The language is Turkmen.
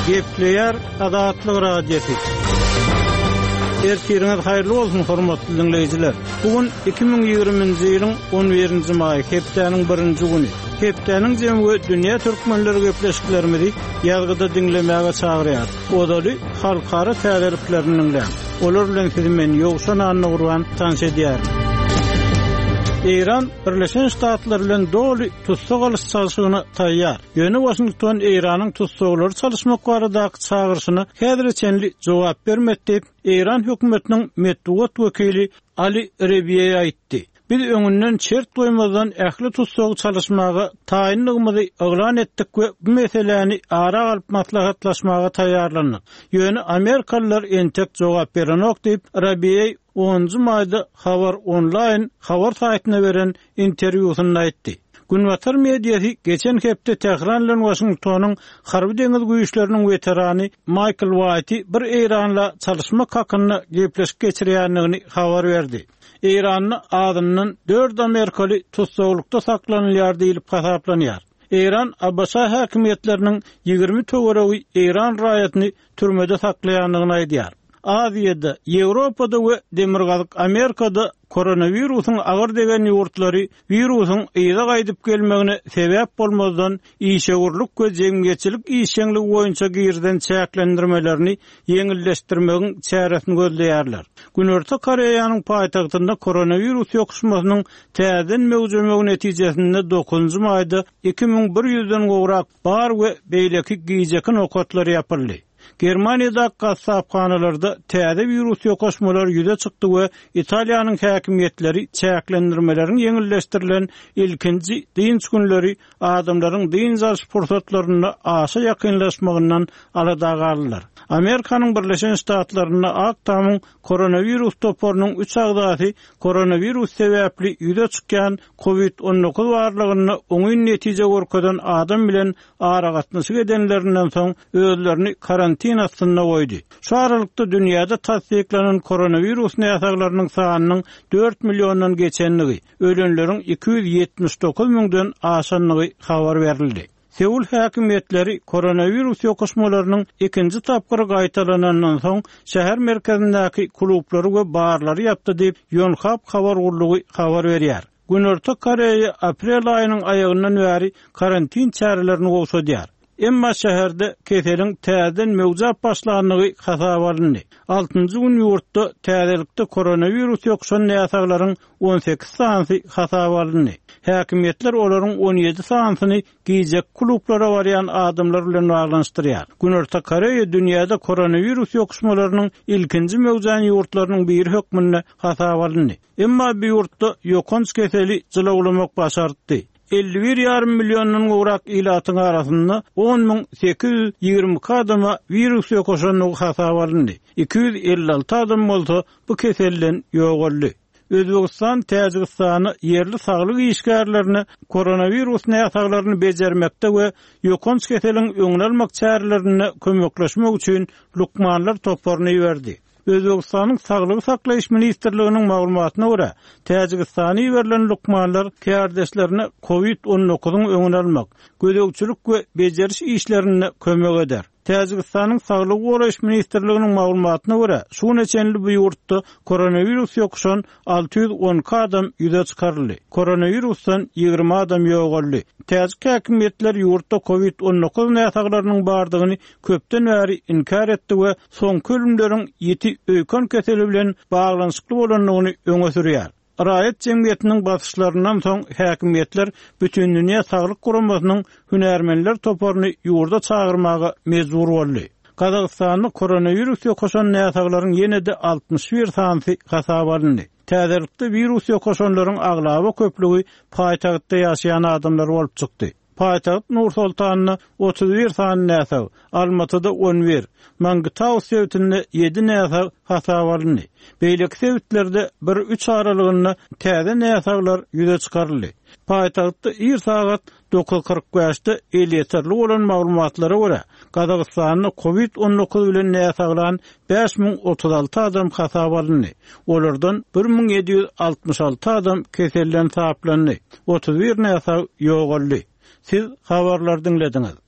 Gepleyer Adatlyk radiosi. Ertiriniz hayırlı olsun hormatly dinleyijiler. Bugün 2020-nji ýylyň 11-nji maý, hepdeniň 1-nji güni. Hepdeniň jemgy dünýä türkmenleri gepleşiklerimizi ýazgyda dinlemäge çagyrýar. Odaly halkara täderiplerini dinlän. Olar bilen sizi men ýogşan anny gurban tanış edýär. İran Birleşen Ştatlar bilen doli tutsuk alyş çalışygyny taýýar. Ýöne Washington İranyň tutsuklary çalışmak baradaky çagyrşyny häzirçenli jogap bermek diýip İran hökümetiniň medeniýet wekili Ali Rebiye aýtdy. Biz öňünden çert doýmadan ähli tutsugy çalışmagy taýinligimizi eglan etdik we bu meseleni ara alyp maslahatlaşmaga taýýarlandyk. Ýöne Amerikalılar entek jogap berenok diýip Rebiye 10 maýda Habar Online habar saýtyna beren interwýusynda aýtdy. Günwatar mediýasy geçen hepde Tehranlan Washingtonyň harby deňiz güýçleriniň weterany Michael White bir İranla çalışmak hakyny gepleşik geçirýändigini habar berdi. İranny adyndan 4 Amerikaly tutsuklukda saklanýar diýilip hasaplanýar. İran Abbasa häkimetleriniň 20 töweregi İran raýatyny türmede saklaýandygyny aýdýar. Aziýada, Ýewropada we demirgazyk Amerikada koronawirusyň agyr degen ýurtlary wirusyň ýyla gaýdyp gelmegine sebäp bolmazdan işegurluk we jemgyýetçilik işeňligi boýunça girden çäklendirmelerini ýeňilleşdirmegiň çäresini gözleýärler. Günörtü Koreýanyň paýtagtynda koronawirus ýokuşmasynyň täzen mewjudlygy netijesinde 9-njy maýda 2100den gowrak bar we beýleki giýjeki nokatlary ýapyldy. Germaniýada gassapxanalarda täze virus ýokuşmalary ýüze çykdy we Italiýanyň häkimetleri çäklendirmelerini ýeňilleşdirilen ilkinji dynç günleri adamlaryň dyn zaş pursatlaryny aşa ýakynlaşmagyndan alada galdylar. Amerikanyň Birleşen Ştatlaryna aktamyň koronavirus toporunyň 3 agdasy koronavirus sebäpli ýüze çykýan COVID-19 barlygyny oňy netije görkezden adam bilen ara gatnaşyk edenlerinden soň özlerini karantin astyna goýdy. Şu aralykda dünýäde tasdiklanan koronavirus näsaglarynyň sanynyň 4 millionddan geçenligi, ölenleriň 279 miňden aşanlygy habar berildi. Seul häkimetleri koronavirus ýokuşmalarynyň ikinji tapgyry gaýtalanandan soň şäher merkezindäki klublary we barlary ýapdy diýip Yonhap habar gurlugy habar berýär. Günörtü Koreýa aprel aýynyň aýagyndan bäri karantin çärelerini gowşadýar. Emma şäherde keseliň täzeden mewjap başlandygy hasap alındy. 6-njy gün ýurtda täzelikde koronavirus ýokuşan näsaklaryň 18 sanaty hasap alındy. Häkimetler olaryň 17 sanatyny giýjek klublara barýan adamlar bilen baglanşdyrýar. Günörtü Koreýa dünýäde koronavirus ýokuşmalarynyň ilkinji mewjudyan ýurtlarynyň bir hökmünde hasap alındy. Emma bu ýurtda ýokunç keseli jylawlamak başardy. 51,5 milyondan gowrak ilatyň arasynda 10.820 adama virus ýokuşanyny hasap alındy. 256 adam bolsa bu keselden ýogaldy. Özbegistan Täjikistany yerli saglyk işgärlerini koronavirus näsaklaryny bejermekde we ýokunç keseliň öňüne almak çärelerini kömekleşmek üçin lukmanlar toplaryny berdi. Özbegistanyň Saglyk saklaýyş ministrliginiň maglumatyna görä, Täjikistana berilen lukmanlar kärdeşlerini COVID-19-yň öňüne almak, gödekçilik we bejeriş işlerini kömek eder. Täjikistanyň Saglyk goraýyş ministrliginiň maglumatyna görä, şu neçenli bu ýurtda koronavirus ýokuşan 610 adam ýüze çykaryldy. Koronavirusdan 20 adam ýogaldy. Täjik häkimetler ýurtda COVID-19 näsaklarynyň bardygyny köpden bäri inkar etdi we soňky ölümleriň ýeti öýkön keseli bilen baglanyşykly bolanlygyny öňe sürýär. Raýat jemgyýetiniň basyşlaryndan soň häkimetler bütün dünýä saglyk guramasynyň hünärmenler toporuny ýurda çagyrmaga mejbur boldy. Kazakstanyň koronavirus ýokuşan näsaklaryň ýene-de 61 sanaty hasap alındy. Täzelikde virus ýokuşanlaryň aglaby köplügi paýtagtda ýaşaýan adamlar bolup çykdy. Paýtagt Nur-Sultanyna 31 sany näsag, Almatyda 11, Mangitau sewtinde 7 näsag hasap alındy. Beýleki sewtlerde 1-3 aralygynda täze näsaglar ýüze çykaryldy. Paýtagtda ir sagat 9:45-de elýeterli bolan maglumatlara görä, Kazakstanyň COVID-19 bilen näsaglan 5036 adam hasap alındy. Olardan 1766 adam keselden taplandy. 31 näsag ýogaldy. Siz habarlar dinlediniz.